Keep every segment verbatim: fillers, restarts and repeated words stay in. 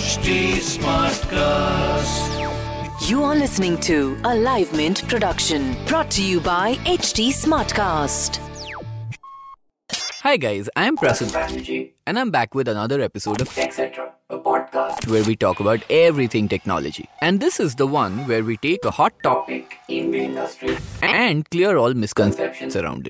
H T Smartcast. You are listening to a Live Mint production brought to you by H T Smartcast. Hi guys, I'm Prasan Banerjee, and I'm back with another episode of et cetera, a podcast where we talk about everything technology. And this is the one where we take a hot topic topic in the industry. and clear all misconceptions around it.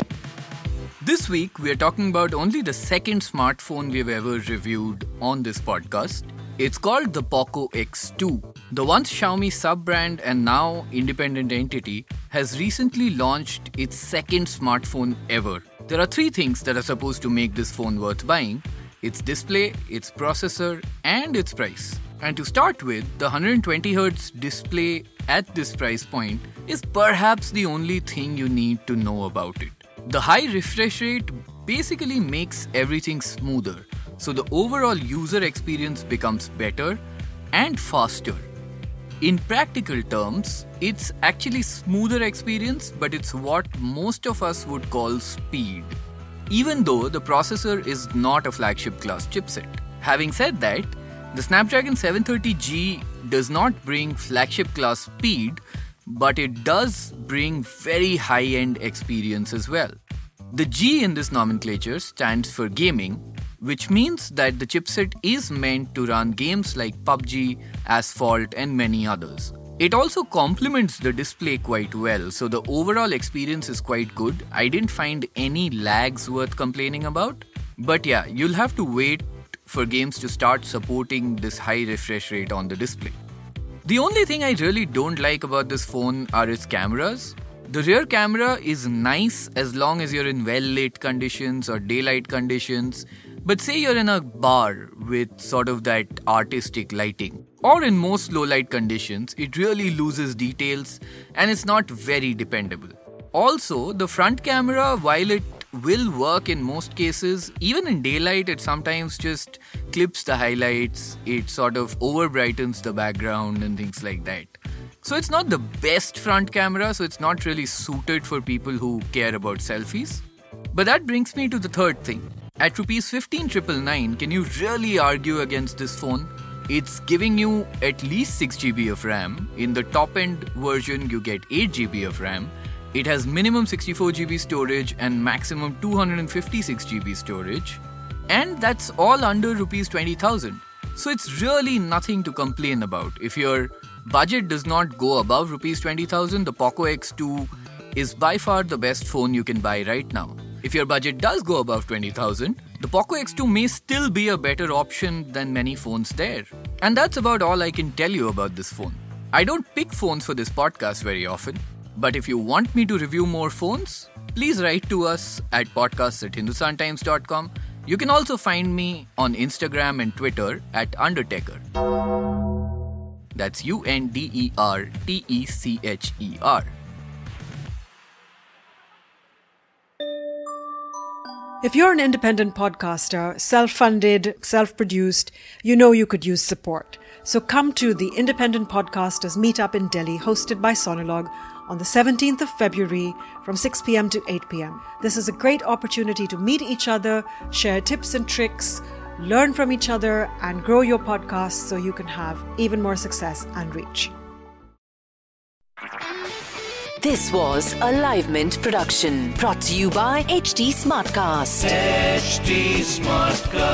This week, we are talking about only the second smartphone we've ever reviewed on this podcast. It's called the Poco X two. The once Xiaomi sub-brand and now independent entity has recently launched its second smartphone ever. There are three things that are supposed to make this phone worth buying: its display, its processor, and its price. And to start with, the one hundred twenty hertz display at this price point is perhaps the only thing you need to know about it. The high refresh rate basically makes everything smoother, so the overall user experience becomes better and faster. In practical terms, it's actually smoother experience, but it's what most of us would call speed, even though the processor is not a flagship class chipset. Having said that, the Snapdragon seven thirty G does not bring flagship class speed, but it does bring very high-end experience as well. The G in this nomenclature stands for gaming, which means that the chipset is meant to run games like P U B G, Asphalt, and many others. It also complements the display quite well, so the overall experience is quite good. I didn't find any lags worth complaining about. But yeah, you'll have to wait for games to start supporting this high refresh rate on the display. The only thing I really don't like about this phone are its cameras. The rear camera is nice as long as you're in well-lit conditions or daylight conditions, but say you're in a bar with sort of that artistic lighting, or in most low-light conditions, it really loses details and it's not very dependable. Also, the front camera, while it will work in most cases, even in daylight, it sometimes just clips the highlights, it sort of over-brightens the background and things like that. So it's not the best front camera, so it's not really suited for people who care about selfies. But that brings me to the third thing. At rupees fifteen nine nine nine, can you really argue against this phone? It's giving you at least six gigabytes of RAM. In the top-end version, you get eight gigabytes of RAM. It has minimum sixty-four gigabytes storage and maximum two hundred fifty-six gigabytes storage. And that's all under rupees twenty thousand. So it's really nothing to complain about. If your budget does not go above rupees twenty thousand, the Poco X two is by far the best phone you can buy right now. If your budget does go above twenty thousand, the Poco X two may still be a better option than many phones there. And that's about all I can tell you about this phone. I don't pick phones for this podcast very often, but if you want me to review more phones, please write to us at podcasts at hindustan times dot com. You can also find me on Instagram and Twitter at Undertaker. That's U N D E R T E C H E R. If you're an independent podcaster, self-funded, self-produced, you know you could use support. So come to the Independent Podcasters Meetup in Delhi, hosted by Sonalog, on the seventeenth of February from six p.m. to eight p.m. This is a great opportunity to meet each other, share tips and tricks, learn from each other, and grow your podcast so you can have even more success and reach. This was a Live Mint production brought to you by H T Smartcast. H T Smartcast.